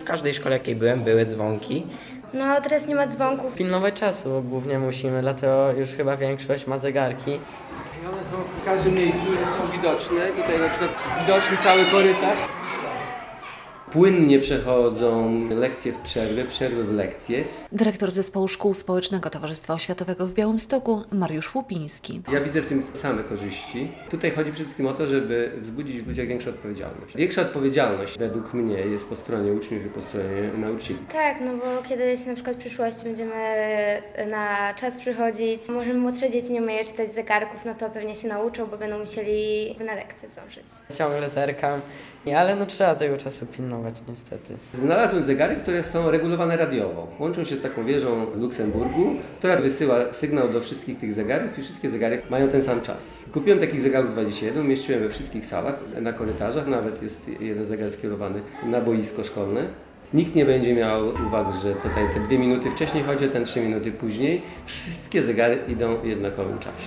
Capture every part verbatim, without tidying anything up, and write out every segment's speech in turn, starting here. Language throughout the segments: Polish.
W każdej szkole, jakiej byłem, były dzwonki. No teraz nie ma dzwonków. Pilnować czasu głównie musimy, dlatego już chyba większość ma zegarki. I one są w każdym miejscu, już są widoczne. Tutaj na przykład widoczny cały korytarz. Płynnie przechodzą lekcje w przerwy, przerwy w lekcje. Dyrektor Zespołu Szkół Społecznego Towarzystwa Oświatowego w Białymstoku, Mariusz Łupiński. Ja widzę w tym same korzyści. Tutaj chodzi przede wszystkim o to, żeby wzbudzić w ludziach większą odpowiedzialność. Większa odpowiedzialność według mnie jest po stronie uczniów i po stronie nauczycieli. Tak, no bo kiedyś na przykład w przyszłości będziemy na czas przychodzić, może młodsze dzieci nie umieją czytać zegarków, no to pewnie się nauczą, bo będą musieli na lekcję zdążyć. Ciągle zerkam, ale no trzeba tego czasu pilnować niestety. Znalazłem zegary, które są regulowane radiowo. Łączą się z taką wieżą w Luksemburgu, która wysyła sygnał do wszystkich tych zegarów i wszystkie zegary mają ten sam czas. Kupiłem takich zegarów dwadzieścia jeden, umieściłem we wszystkich salach, na korytarzach, nawet jest jeden zegar skierowany na boisko szkolne. Nikt nie będzie miał uwag, że tutaj te dwie minuty wcześniej chodzi, ten trzy minuty później. Wszystkie zegary idą w jednakowym czasie.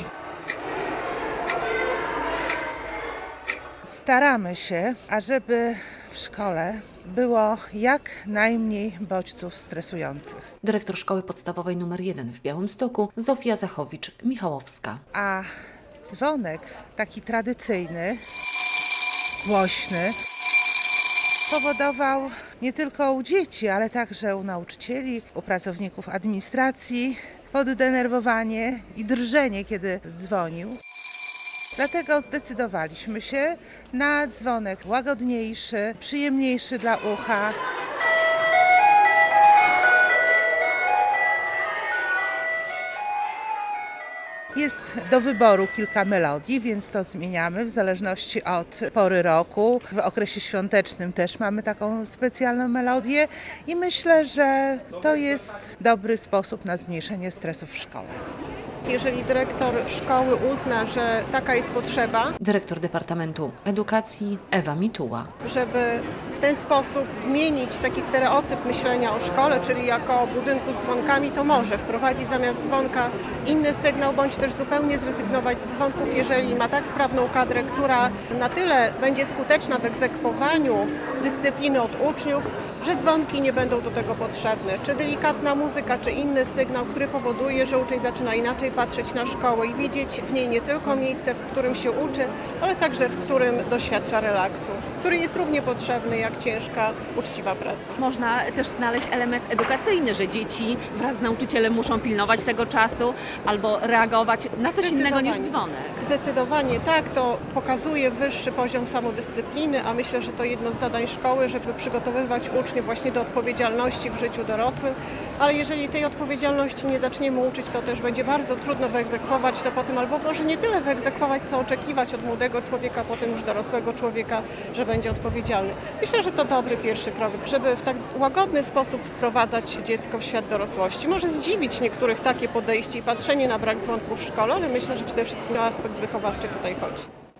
Staramy się, ażeby w szkole było jak najmniej bodźców stresujących. Dyrektor Szkoły Podstawowej nr jeden w Białymstoku, Zofia Zachowicz-Michałowska. A dzwonek taki tradycyjny, głośny, powodował nie tylko u dzieci, ale także u nauczycieli, u pracowników administracji poddenerwowanie i drżenie, kiedy dzwonił. Dlatego zdecydowaliśmy się na dzwonek łagodniejszy, przyjemniejszy dla ucha. Jest do wyboru kilka melodii, więc to zmieniamy w zależności od pory roku. W okresie świątecznym też mamy taką specjalną melodię i myślę, że to jest dobry sposób na zmniejszenie stresu w szkole. Jeżeli dyrektor szkoły uzna, że taka jest potrzeba, Dyrektor Departamentu Edukacji Ewa Mituła. żeby w ten sposób zmienić taki stereotyp myślenia o szkole, czyli jako o budynku z dzwonkami, to może wprowadzić zamiast dzwonka inny sygnał, bądź też zupełnie zrezygnować z dzwonków, jeżeli ma tak sprawną kadrę, która na tyle będzie skuteczna w egzekwowaniu dyscypliny od uczniów, że dzwonki nie będą do tego potrzebne. Czy delikatna muzyka, czy inny sygnał, który powoduje, że uczeń zaczyna inaczej patrzeć na szkołę i widzieć w niej nie tylko miejsce, w którym się uczy, ale także w którym doświadcza relaksu, który jest równie potrzebny jak ciężka, uczciwa praca. Można też znaleźć element edukacyjny, że dzieci wraz z nauczycielem muszą pilnować tego czasu albo reagować na coś innego niż dzwonek. Zdecydowanie tak, to pokazuje wyższy poziom samodyscypliny, a myślę, że to jedno z zadań szkoły, żeby przygotowywać uczniów właśnie do odpowiedzialności w życiu dorosłym, ale jeżeli tej odpowiedzialności nie zaczniemy uczyć, to też będzie bardzo trudno wyegzekwować to potem, albo może nie tyle wyegzekwować, co oczekiwać od młodego człowieka, potem już dorosłego człowieka, że będzie odpowiedzialny. Myślę, że to dobry pierwszy krok, żeby w tak łagodny sposób wprowadzać dziecko w świat dorosłości. Może zdziwić niektórych takie podejście i patrzenie na brak dzwonków w szkole, ale myślę, że przede wszystkim o aspekt wychowawczy tutaj chodzi.